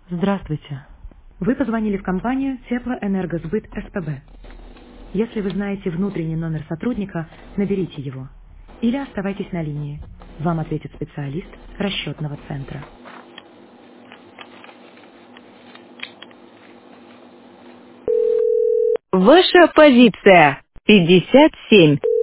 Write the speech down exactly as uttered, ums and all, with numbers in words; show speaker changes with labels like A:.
A: Здравствуйте. Вы позвонили в компанию Теплоэнергосбыт СПБ. Если вы знаете внутренний номер сотрудника, наберите его. Или оставайтесь на линии. Вам ответит специалист расчетного центра.
B: Ваша позиция пятьдесят семь.